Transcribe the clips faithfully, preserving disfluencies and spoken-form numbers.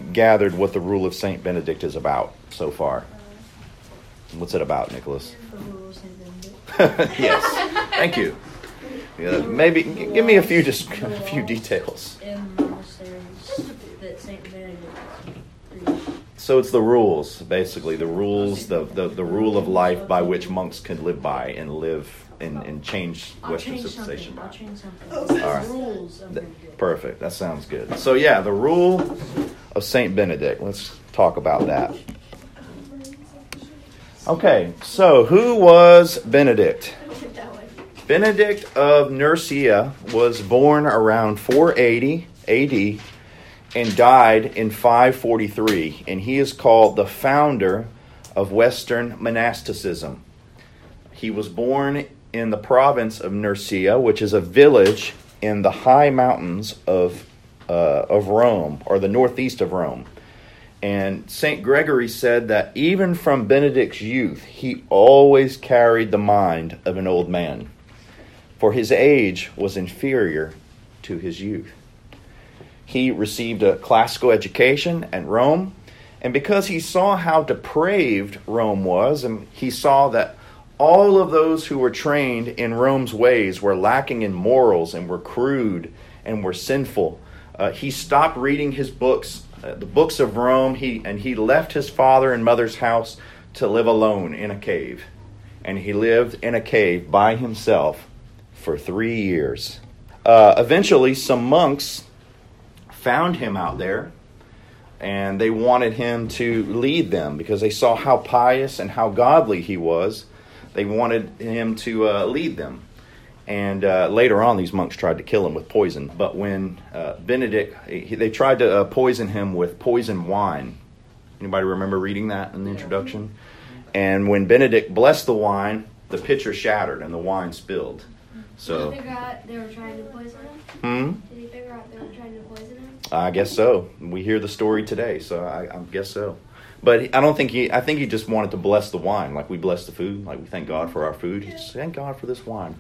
gathered what the rule of Saint Benedict is about so far? What's it about, Nicholas? The rule of Saint Benedict. Yes. Thank you. Yeah, maybe g- give me a few just a few details. In monasteries that Saint Benedict created. So it's the rules, basically the rules, the, the, the rule of life by which monks can live by and live and, and change I'll Western change civilization something. I'll by. change something. All right. The rules of Th- Benedict. Perfect. That sounds good. So yeah, the rule of Saint Benedict. Let's talk about that. Okay, so who was Benedict? Benedict of Nursia was born around four eighty A D and died in five forty-three, and he is called the founder of Western monasticism. He was born in the province of Nursia, which is a village in the high mountains of uh, of Rome, or the northeast of Rome. And Saint Gregory said that even from Benedict's youth, he always carried the mind of an old man, for his age was inferior to his youth. He received a classical education at Rome, and because he saw how depraved Rome was, and he saw that all of those who were trained in Rome's ways were lacking in morals and were crude and were sinful, uh, he stopped reading his books, uh, the books of Rome, he and he left his father and mother's house to live alone in a cave. And he lived in a cave by himself for three years. Uh, eventually, some monks found him out there, and they wanted him to lead them because they saw how pious and how godly he was. They wanted him to uh, lead them. And uh, later on, these monks tried to kill him with poison. But when uh, Benedict, he, they tried to uh, poison him with poison wine. Anybody remember reading that in the introduction? And when Benedict blessed the wine, the pitcher shattered and the wine spilled. So, Did he figure out they were trying to poison him? hmm? Did he figure out they were trying to poison him? I guess so. We hear the story today, so I, I guess so. But I don't think he, I think he just wanted to bless the wine, like we bless the food, like we thank God for our food. He just, thank God for this wine.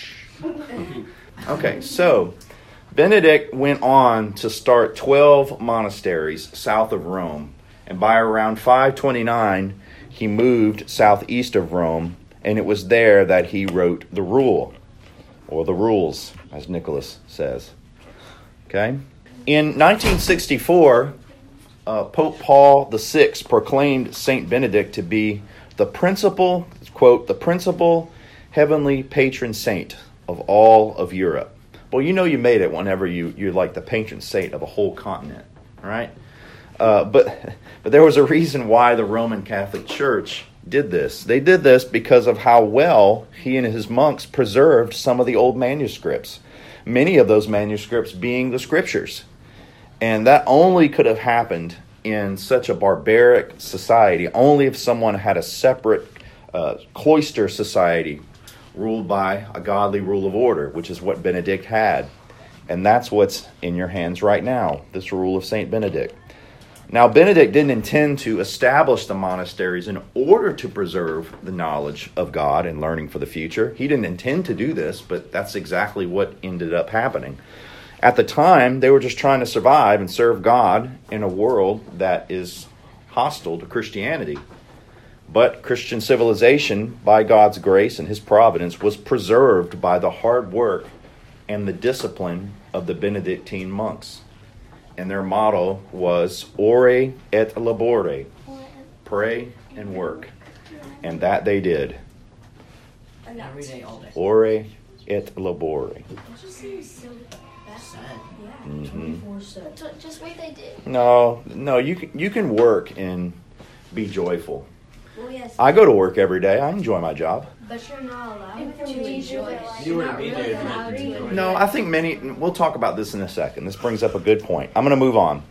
Okay, so Benedict went on to start twelve monasteries south of Rome. And by around five twenty-nine, he moved southeast of Rome, and it was there that he wrote the rule, or the rules, as Nicholas says. Okay? In nineteen sixty-four, uh, Pope Paul the Sixth proclaimed Saint Benedict to be the principal, quote, the principal heavenly patron saint of all of Europe. Well, you know you made it whenever you, you're like the patron saint of a whole continent, right? Uh, but but there was a reason why the Roman Catholic Church did this. They did this because of how well he and his monks preserved some of the old manuscripts. Many of those manuscripts being the scriptures. And that only could have happened in such a barbaric society, only if someone had a separate uh, cloister society ruled by a godly rule of order, which is what Benedict had. And that's what's in your hands right now, this rule of Saint Benedict. Now, Benedict didn't intend to establish the monasteries in order to preserve the knowledge of God and learning for the future. He didn't intend to do this, but that's exactly what ended up happening. At the time, they were just trying to survive and serve God in a world that is hostile to Christianity. But Christian civilization, by God's grace and His providence, was preserved by the hard work and the discipline of the Benedictine monks. And their motto was Ore et labore, pray and work. And that they did. Every day, all day. Ore et labore. It just seems so bad. Sad. Yeah. Mm-hmm. twenty-four seven. So just wait, they did. No, no, you can, you can work and be joyful. Well, yes. I go to work every day. I enjoy my job. But you're not allowed If to we enjoy do it. it, You You're wouldn't not be really there if you allowed didn't to. enjoy it. No, I think many, we'll talk about this in a second. This brings up a good point. I'm going to move on.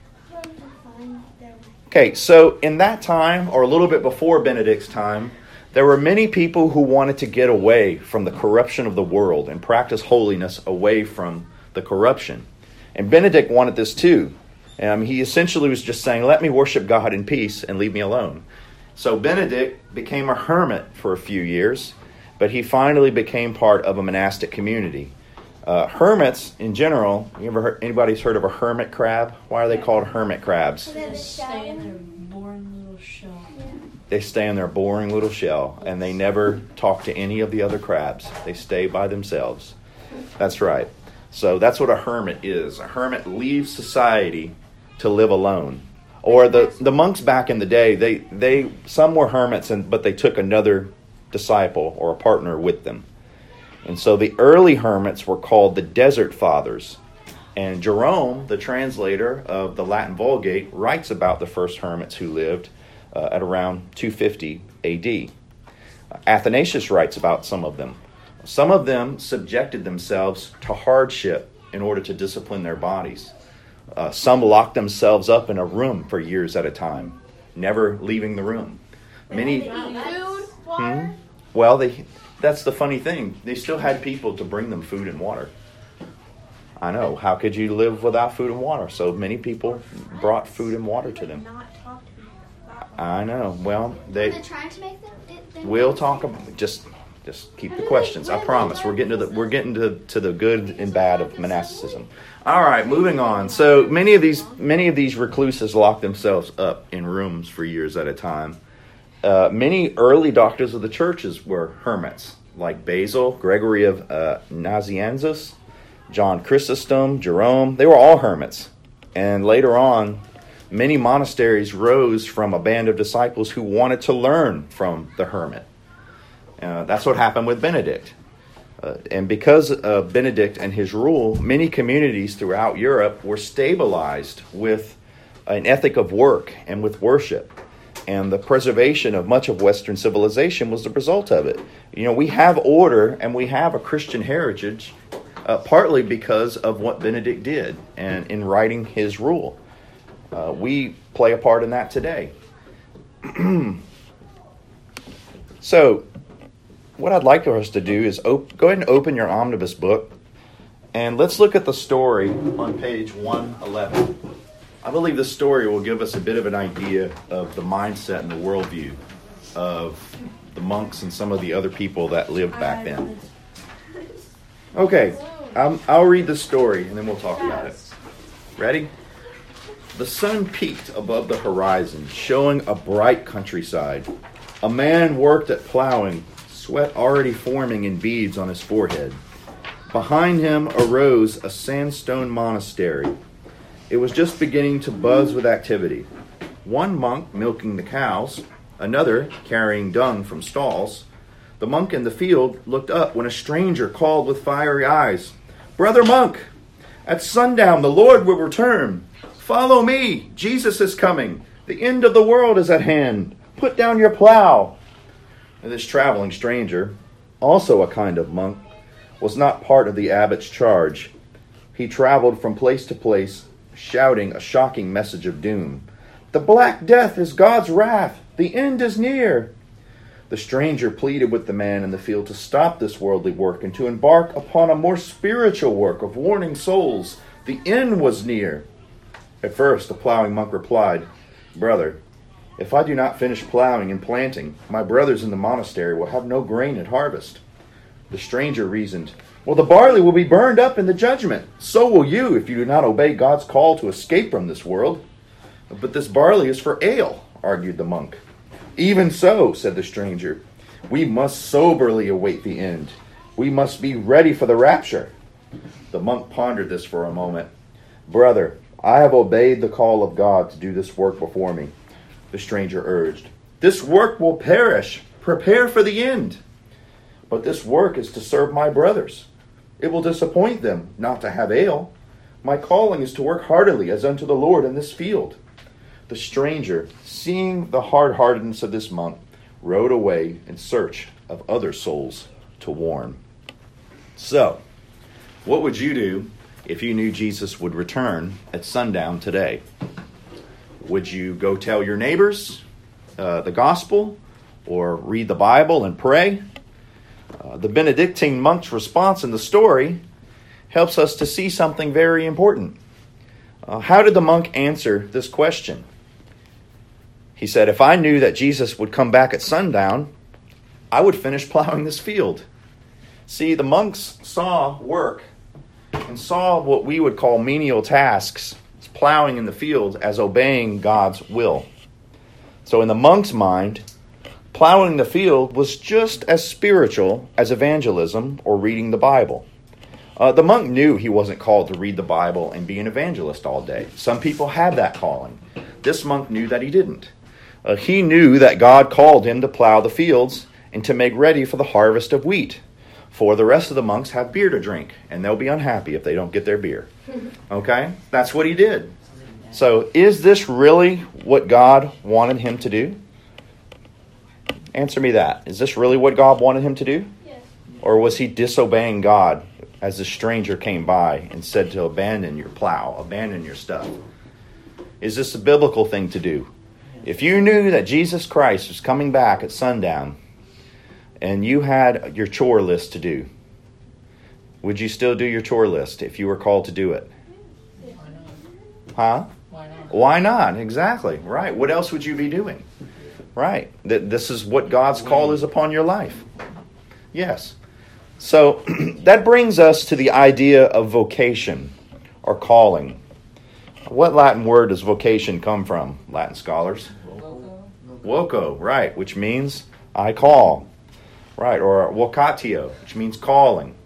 Okay, so in that time, or a little bit before Benedict's time, there were many people who wanted to get away from the corruption of the world and practice holiness away from the corruption. And Benedict wanted this too. Um, he essentially was just saying, let me worship God in peace and leave me alone. So Benedict became a hermit for a few years, but he finally became part of a monastic community. Uh, hermits, in general, you ever heard, anybody's heard of a hermit crab? Why are they called hermit crabs? They just stay in their boring little shell. Yeah. They stay in their boring little shell, and they never talk to any of the other crabs. They stay by themselves. That's right. So that's what a hermit is. A hermit leaves society to live alone. Or the, the monks back in the day, they, they some were hermits, and but they took another disciple or a partner with them. And so the early hermits were called the Desert Fathers. And Jerome, the translator of the Latin Vulgate, writes about the first hermits who lived uh, at around two fifty A D. Athanasius writes about some of them. Some of them subjected themselves to hardship in order to discipline their bodies. Uh, some locked themselves up in a room for years at a time, never leaving the room. Many Food, water. Hmm? Well, they that's the funny thing. They still had people to bring them food and water. I know. How could you live without food and water? So many people brought food and water to them. Not talk to me about I know. Well, Were they they trying to make them? It, them will talk about just just keep the questions. I promise. We're getting to the we're getting to, to the good and bad of monasticism. All right, moving on. So many of these many of these recluses locked themselves up in rooms for years at a time. Uh, many early doctors of the churches were hermits, like Basil, Gregory of uh, Nazianzus, John Chrysostom, Jerome. They were all hermits. And later on, many monasteries rose from a band of disciples who wanted to learn from the hermit. Uh, that's what happened with Benedict. Uh, and because of Benedict and his rule, many communities throughout Europe were stabilized with an ethic of work and with worship. And the preservation of much of Western civilization was the result of it. You know, we have order and we have a Christian heritage, uh, partly because of what Benedict did and in writing his rule. Uh, we play a part in that today. So, what I'd like for us to do is op- go ahead and open your omnibus book, and let's look at the story on page one eleven. I believe this story will give us a bit of an idea of the mindset and the worldview of the monks and some of the other people that lived back then. Okay, um, I'll read the story and then we'll talk about it. Ready? The sun peaked above the horizon, showing a bright countryside. A man worked at plowing, sweat already forming in beads on his forehead. Behind him arose a sandstone monastery. It was just beginning to buzz with activity. One monk milking the cows, another carrying dung from stalls. The monk in the field looked up when a stranger called with fiery eyes, "Brother monk, at sundown the Lord will return. Follow me, Jesus is coming. The end of the world is at hand. Put down your plow." And this traveling stranger, also a kind of monk, was not part of the abbot's charge. He traveled from place to place, shouting a shocking message of doom. "The Black Death is God's wrath. The end is near." The stranger pleaded with the man in the field to stop this worldly work and to embark upon a more spiritual work of warning souls. The end was near. At first, the plowing monk replied, "Brother, if I do not finish plowing and planting, my brothers in the monastery will have no grain at harvest." The stranger reasoned, "Well, the barley will be burned up in the judgment. So will you if you do not obey God's call to escape from this world." "But this barley is for ale," argued the monk. "Even so," said the stranger, "we must soberly await the end. We must be ready for the rapture." The monk pondered this for a moment. "Brother, I have obeyed the call of God to do this work before me," the stranger urged. "This work will perish. Prepare for the end." "But this work is to serve my brothers. It will disappoint them not to have ale. My calling is to work heartily as unto the Lord in this field." The stranger, seeing the hard-heartedness of this monk, rode away in search of other souls to warn. So, what would you do if you knew Jesus would return at sundown today? Would you go tell your neighbors uh, the gospel, or read the Bible and pray? Uh, the Benedictine monk's response in the story helps us to see something very important. Uh, how did the monk answer this question? He said, "If I knew that Jesus would come back at sundown, I would finish plowing this field." See, the monks saw work and saw what we would call menial tasks, plowing in the field, as obeying God's will. So in the monk's mind, plowing the field was just as spiritual as evangelism or reading the Bible. Uh, the monk knew he wasn't called to read the Bible and be an evangelist all day. Some people had that calling. This monk knew that he didn't. Uh, he knew that God called him to plow the fields and to make ready for the harvest of wheat. For the rest of the monks have beer to drink, and they'll be unhappy if they don't get their beer. Okay? That's what he did. So is this really what God wanted him to do? Answer me that. Is this really what God wanted him to do? Yes. Or was he disobeying God as the stranger came by and said to abandon your plow, abandon your stuff? Is this a biblical thing to do? If you knew that Jesus Christ was coming back at sundown and you had your chore list to do, would you still do your chore list if you were called to do it? Why not? Huh? Why not? Why not? Exactly. Right. What else would you be doing? Right. That this is what God's call is upon your life. Yes. So that brings us to the idea of vocation or calling. What Latin word does vocation come from, Latin scholars? Voco? Voco, right, which means I call. Right, or vocatio, which means calling.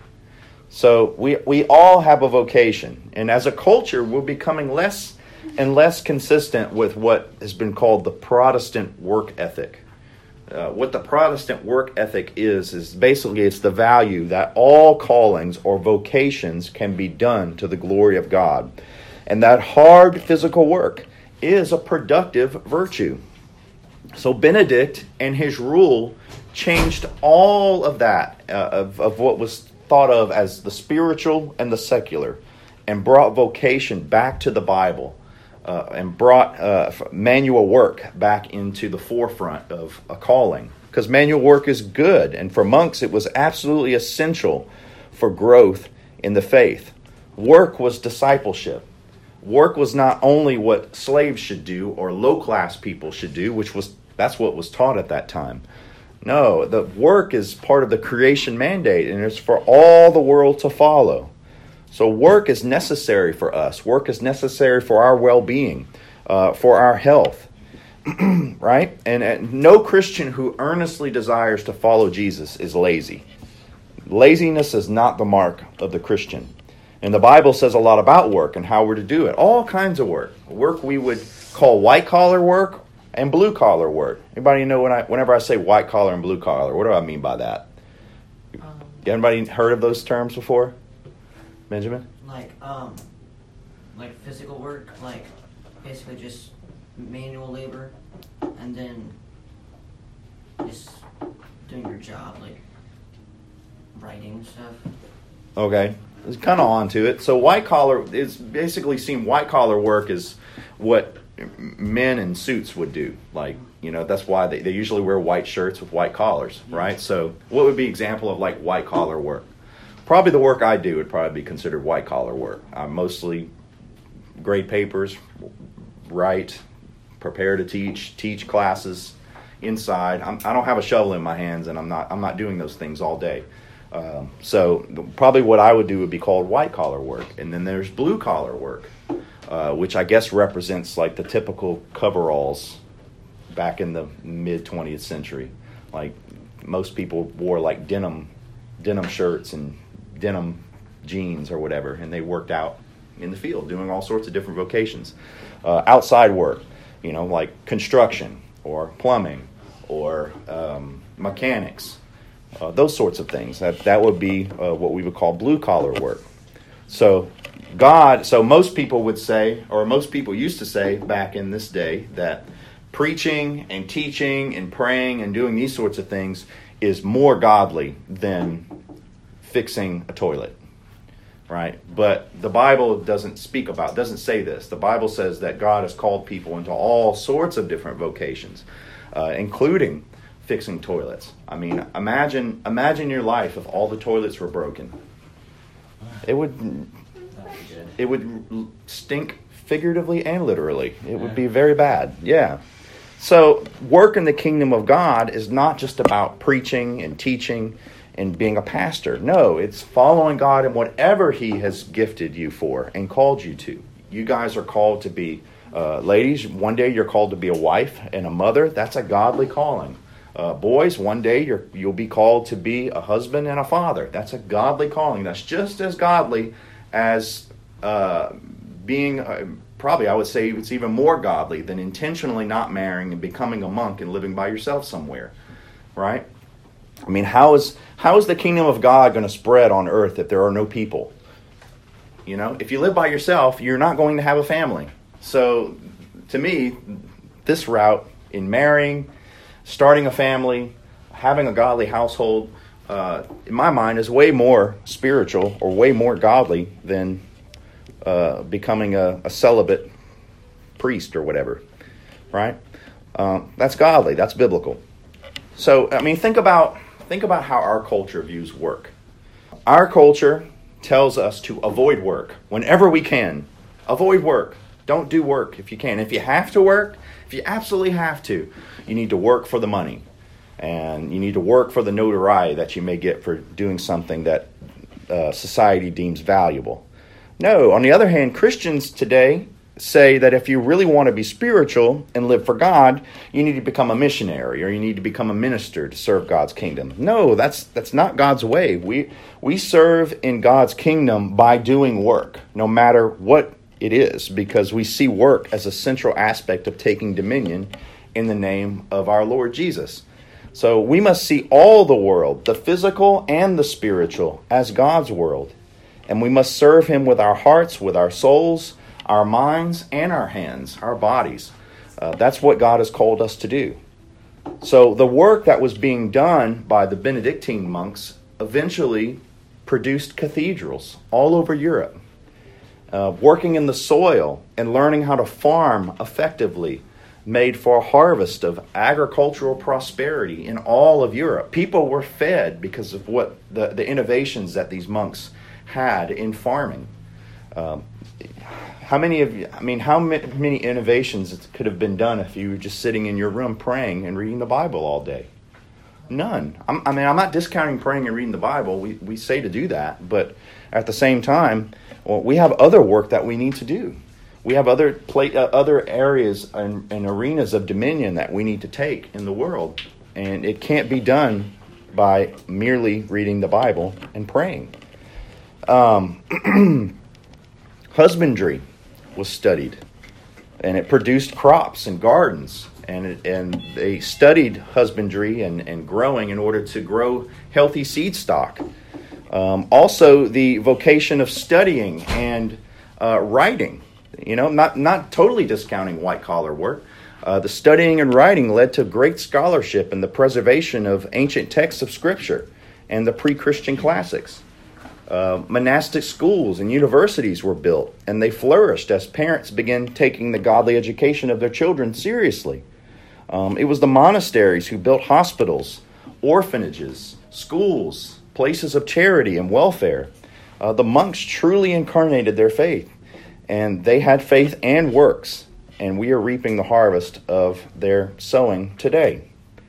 So we we all have a vocation. And as a culture, we're becoming less and less consistent with what has been called the Protestant work ethic. Uh, what the Protestant work ethic is, is basically it's the value that all callings or vocations can be done to the glory of God. And that hard physical work is a productive virtue. So Benedict and his rule changed all of that, uh, of, of what was thought of as the spiritual and the secular, and brought vocation back to the Bible, uh, and brought uh, manual work back into the forefront of a calling. Because manual work is good, and for monks it was absolutely essential for growth in the faith. Work was discipleship. Work was not only what slaves should do or low-class people should do, which was that's what was taught at that time. No, the work is part of the creation mandate, and it's for all the world to follow. So work is necessary for us. Work is necessary for our well-being, uh, for our health, right? And, and no Christian who earnestly desires to follow Jesus is lazy. Laziness is not the mark of the Christian. And the Bible says a lot about work and how we're to do it. All kinds of work. Work we would call white-collar work and blue-collar work. Anybody know when I, whenever I say white-collar and blue-collar, what do I mean by that? Um, Anybody heard of those terms before? Benjamin? like, um, like physical work, like basically just manual labor, and then just doing your job, like writing stuff. Okay. It's kind of on to it. So white collar is basically seen white collar work is what men in suits would do. Like, you know, that's why they, they usually wear white shirts with white collars, right? So what would be an example of like white collar work? Probably the work I do would probably be considered white collar work. I mostly grade papers, write, prepare to teach, teach classes inside. I'm, I don't have a shovel in my hands, and I'm not I'm not doing those things all day. Um, so probably what I would do would be called white collar work. And then there's blue collar work, uh, which I guess represents like the typical coveralls back in the mid twentieth century. Like most people wore like denim, denim shirts and denim jeans or whatever, and they worked out in the field doing all sorts of different vocations. Uh, outside work, you know, like construction or plumbing or um, mechanics. Uh, those sorts of things. That that would be uh, what we would call blue collar work. So God, so most people would say, or most people used to say back in this day, that preaching and teaching and praying and doing these sorts of things is more godly than fixing a toilet, right? But the Bible doesn't speak about, doesn't say this. The Bible says that God has called people into all sorts of different vocations, uh, including fixing toilets. I mean, imagine imagine your life if all the toilets were broken. It would it would stink figuratively and literally. It would be very bad. Yeah. So work in the kingdom of God is not just about preaching and teaching in being a pastor. No, it's following God in whatever he has gifted you for and called you to. You guys are called to be, uh, ladies, one day you're called to be a wife and a mother. That's a godly calling. Uh, boys, one day you're, you'll be called to be a husband and a father. That's a godly calling. That's just as godly as uh, being, uh, probably I would say it's even more godly than intentionally not marrying and becoming a monk and living by yourself somewhere, right? I mean, how is how is the kingdom of God going to spread on earth if there are no people? You know, if you live by yourself, you're not going to have a family. So, to me, this route in marrying, starting a family, having a godly household, uh, in my mind, is way more spiritual or way more godly than uh, becoming a, a celibate priest or whatever, right? Uh, that's godly. That's biblical. So, I mean, think about think about how our culture views work. Our culture tells us to avoid work whenever we can. Avoid work. Don't do work if you can. If you have to work, if you absolutely have to, you need to work for the money. And you need to work for the notoriety that you may get for doing something that uh, society deems valuable. No, on the other hand, Christians today say that if you really want to be spiritual and live for God, you need to become a missionary or you need to become a minister to serve God's kingdom. No, that's that's not God's way. We we serve in God's kingdom by doing work, no matter what it is, because we see work as a central aspect of taking dominion in the name of our Lord Jesus. So we must see all the world, the physical and the spiritual, as God's world. And we must serve him with our hearts, with our souls, our minds, and our hands, our bodies. Uh, that's what God has called us to do. So the work that was being done by the Benedictine monks eventually produced cathedrals all over Europe. Uh, working in the soil and learning how to farm effectively made for a harvest of agricultural prosperity in all of Europe. People were fed because of what the, the innovations that these monks had in farming. Um, How many of you, I mean, how many innovations could have been done if you were just sitting in your room praying and reading the Bible all day? None. I'm, I mean, I'm not discounting praying and reading the Bible. We we say to do that, but at the same time, well, we have other work that we need to do. We have other play, uh, other areas and, and arenas of dominion that we need to take in the world, and it can't be done by merely reading the Bible and praying. Um, husbandry was studied, and it produced crops and gardens, and it, and they studied husbandry and, and growing in order to grow healthy seed stock. Um, also, the vocation of studying and uh, writing, you know, not, not totally discounting white-collar work. Uh, the studying and writing led to great scholarship and the preservation of ancient texts of Scripture and the pre-Christian classics. Uh, monastic schools and universities were built, and they flourished as parents began taking the godly education of their children seriously. Um, it was the monasteries who built hospitals, orphanages, schools, places of charity and welfare. Uh, the monks truly incarnated their faith, and they had faith and works, and we are reaping the harvest of their sowing today.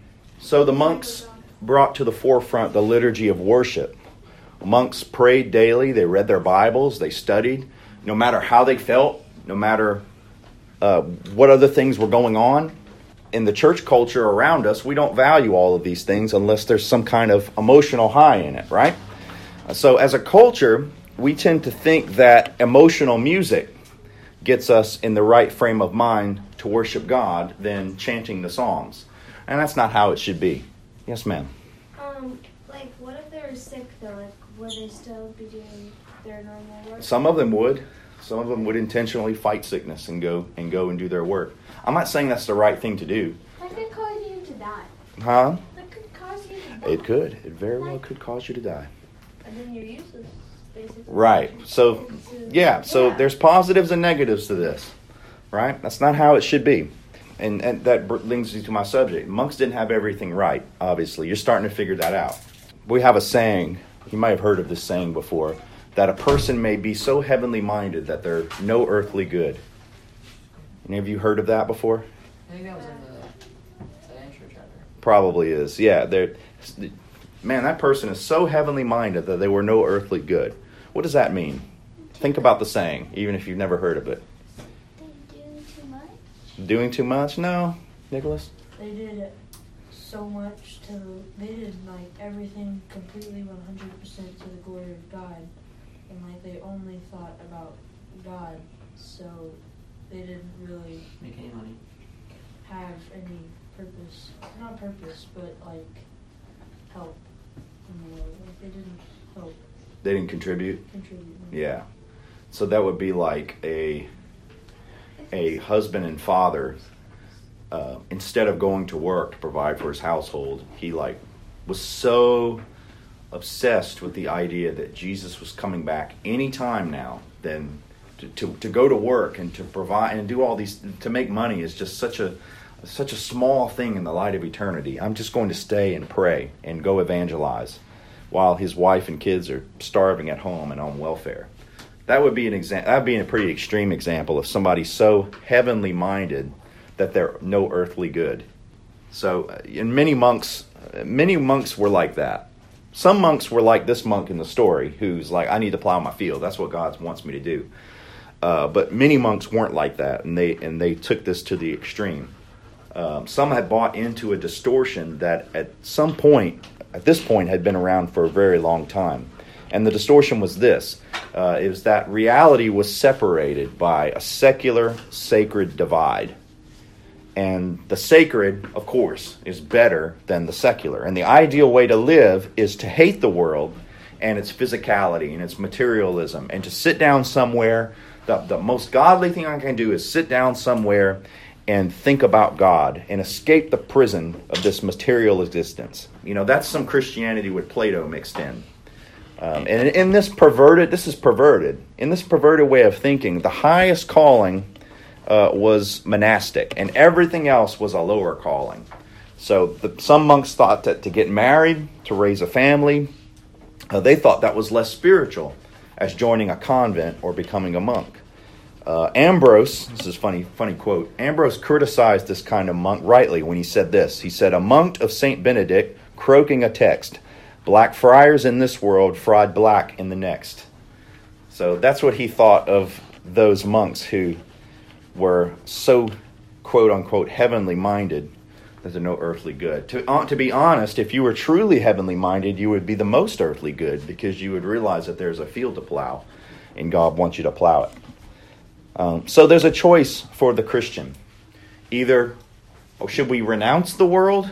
So the monks brought to the forefront the liturgy of worship. Monks prayed daily, they read their Bibles, they studied, no matter how they felt, no matter uh, what other things were going on. In the church culture around us, we don't value all of these things unless there's some kind of emotional high in it, right? So as a culture, we tend to think that emotional music gets us in the right frame of mind to worship God than chanting the Psalms. And that's not how it should be. Yes, ma'am. Um, like, what if they were sick, though? Like, would they still be doing their normal work? Some of them would. Some of them would intentionally fight sickness and go and go and do their work. I'm not saying that's the right thing to do. That could cause you to die. Huh? That could cause you to die. It could. It very well could cause you to die. And then you're useless, basically. Right. So, yeah. So Yeah. there's positives and negatives to this. Right? That's not how it should be. And, and that brings me to my subject. Monks didn't have everything right, obviously. You're starting to figure that out. We have a saying, you might have heard of this saying before, that a person may be so heavenly minded that they're no earthly good. Any of you heard of that before? I think that was in the, the intro chapter. Probably is. Yeah. There, man, that person is so heavenly minded that they were no earthly good. What does that mean? Think about the saying, even if you've never heard of it. They do too much? Doing too much? No, Nicholas? They did it so much to, they did like everything completely one hundred percent to the glory of God. And like they only thought about God. So they didn't really Make any money. have any purpose. Not purpose, but like help in the world. Like they didn't help They didn't contribute? contribute. Yeah. So that would be like a a husband and father, uh, instead of going to work to provide for his household, he like was so obsessed with the idea that Jesus was coming back any time now, then to, to, to go to work and to provide and do all these, to make money is just such a such a small thing in the light of eternity. I'm just going to stay and pray and go evangelize while his wife and kids are starving at home and on welfare. That would be an example. That would be a pretty extreme example of somebody so heavenly minded that they're no earthly good. So, uh, and many monks, uh, many monks were like that. Some monks were like this monk in the story, who's like, I need to plow my field. That's what God wants me to do. Uh, but many monks weren't like that, and they and they took this to the extreme. Um, some had bought into a distortion that at some point, at this point, had been around for a very long time. And the distortion was this. Uh, it was that reality was separated by a secular, sacred divide. And the sacred, of course, is better than the secular. And the ideal way to live is to hate the world and its physicality and its materialism. And to sit down somewhere, the, the most godly thing I can do is sit down somewhere and think about God and escape the prison of this material existence. You know, that's some Christianity with Plato mixed in. Um, and in this perverted, this is perverted, in this perverted way of thinking, the highest calling uh, was monastic, and everything else was a lower calling. So the, some monks thought that to get married, to raise a family, uh, they thought that was less spiritual as joining a convent or becoming a monk. Uh, Ambrose, this is a funny, funny quote, Ambrose criticized this kind of monk rightly when he said this. He said, a monk of Saint Benedict croaking a text, black friars in this world, fried black in the next. So that's what he thought of those monks who were so, quote unquote, heavenly minded that they're no earthly good. To, uh, to be honest, if you were truly heavenly minded, you would be the most earthly good, because you would realize that there's a field to plow and God wants you to plow it. Um, so there's a choice for the Christian. Either, oh, should we renounce the world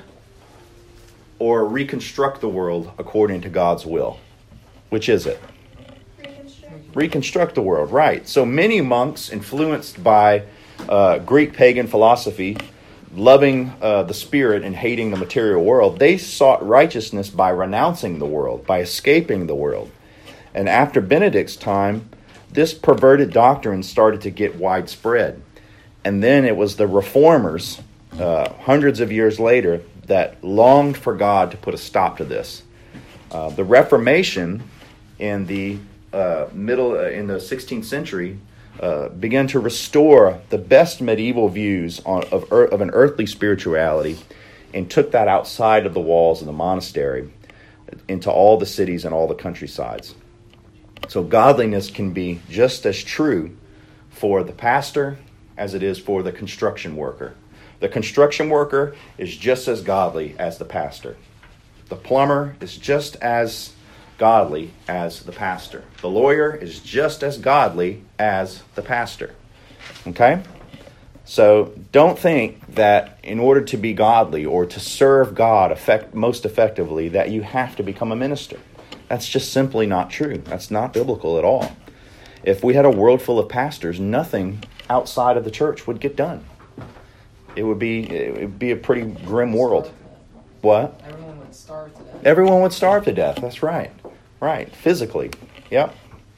or reconstruct the world according to God's will? Which is it? Reconstruct. Reconstruct the world, right. So many monks, influenced by uh, Greek pagan philosophy, loving uh, the spirit and hating the material world, they sought righteousness by renouncing the world, by escaping the world. And after Benedict's time, this perverted doctrine started to get widespread. And then it was the reformers, uh, hundreds of years later, that longed for God to put a stop to this. Uh, the Reformation in the uh, middle, uh, in the sixteenth century, uh, began to restore the best medieval views on, of, earth, of an earthly spirituality, and took that outside of the walls of the monastery into all the cities and all the countrysides. So godliness can be just as true for the pastor as it is for the construction worker. The construction worker is just as godly as the pastor. The plumber is just as godly as the pastor. The lawyer is just as godly as the pastor. Okay? So don't think that in order to be godly or to serve God effect, most effectively that you have to become a minister. That's just simply not true. That's not biblical at all. If we had a world full of pastors, nothing outside of the church would get done. It would be it would be a pretty grim world. What? Everyone would starve to death. Everyone would starve to death. That's right. Right. Physically. Yep.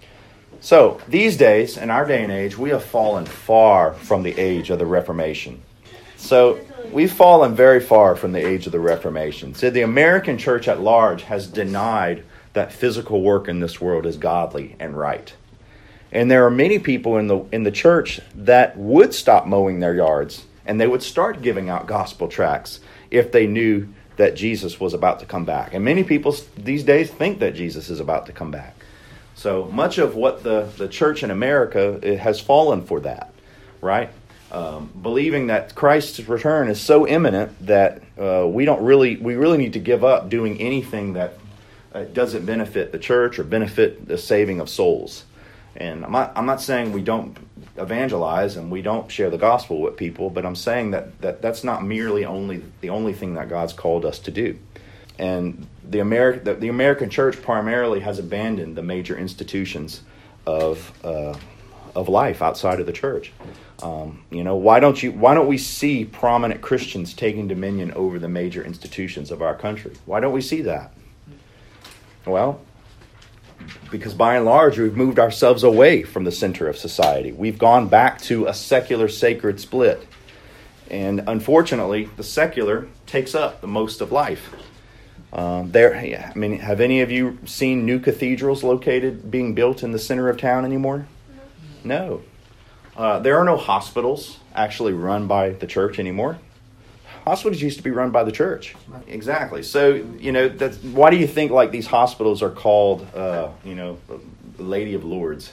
So these days, in our day and age, we have fallen far from the age of the Reformation. So we've fallen very far from the age of the Reformation. So the American church at large has denied that physical work in this world is godly and right. And there are many people in the in the church that would stop mowing their yards, and they would start giving out gospel tracts if they knew that Jesus was about to come back. And many people these days think that Jesus is about to come back. So much of what the, the church in America it has fallen for that, right? Um, believing that Christ's return is so imminent that uh, we don't really we really need to give up doing anything that uh, doesn't benefit the church or benefit the saving of souls. And I'm not I'm not saying we don't evangelize and we don't share the gospel with people, but I'm saying that, that that's not merely only the only thing that God's called us to do. And the American the, the American church primarily has abandoned the major institutions of uh, of life outside of the church. Um, you know, why don't you why don't we see prominent Christians taking dominion over the major institutions of our country? Why don't we see that? Well, because by and large, we've moved ourselves away from the center of society. We've gone back to a secular sacred split. And unfortunately, the secular takes up the most of life. Um, there, I mean, have any of you seen new cathedrals located, being built in the center of town anymore? No. Uh, there are no hospitals actually run by the church anymore. Hospitals used to be run by the church. Exactly. So, you know, that's, why do you think like these hospitals are called, uh, you know, Lady of Lourdes?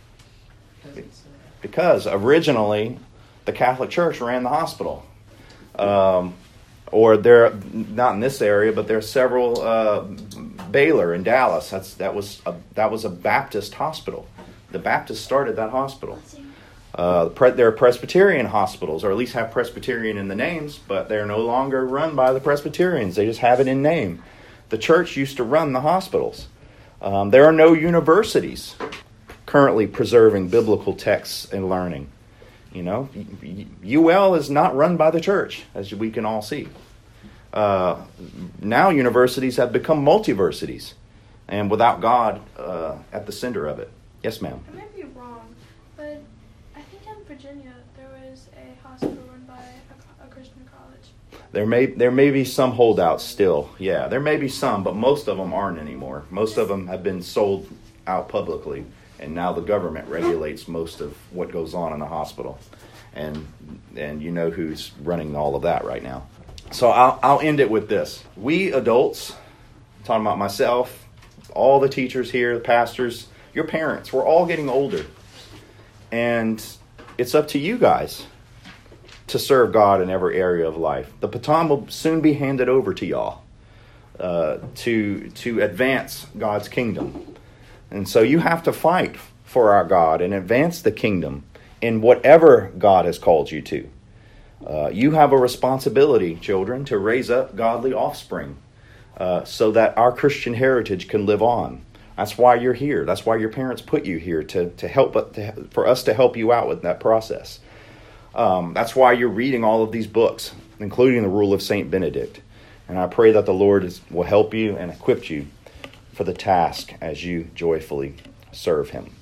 Because originally the Catholic Church ran the hospital. Um, or there, not in this area, but there are several, uh, Baylor in Dallas. That's, that was a, that was a Baptist hospital. The Baptists started that hospital. Uh, there are Presbyterian hospitals, or at least have Presbyterian in the names, but they're no longer run by the Presbyterians. They just have it in name. The church used to run the hospitals. Um, there are no universities currently preserving biblical texts and learning. You know, U L is not run by the church, as we can all see. Uh, now universities have become multiversities, and without God uh, at the center of it. Yes, ma'am. I might be wrong, but I think in Virginia there was a hospital run by a, a Christian college. There may there may be some holdouts still. Yeah, there may be some, but most of them aren't anymore. Most of them have been sold out publicly, and now the government regulates most of what goes on in the hospital. And and you know who's running all of that right now. So I'll I'll end it with this. We adults, I'm talking about myself, all the teachers here, the pastors, your parents, we're all getting older. And it's up to you guys to serve God in every area of life. The baton will soon be handed over to y'all uh, to, to advance God's kingdom. And so you have to fight for our God and advance the kingdom in whatever God has called you to. Uh, you have a responsibility, children, to raise up godly offspring uh, so that our Christian heritage can live on. That's why you're here. That's why your parents put you here, to, to help to, for us to help you out with that process. Um, that's why you're reading all of these books, including the Rule of Saint Benedict. And I pray that the Lord is, will help you and equip you for the task as you joyfully serve him.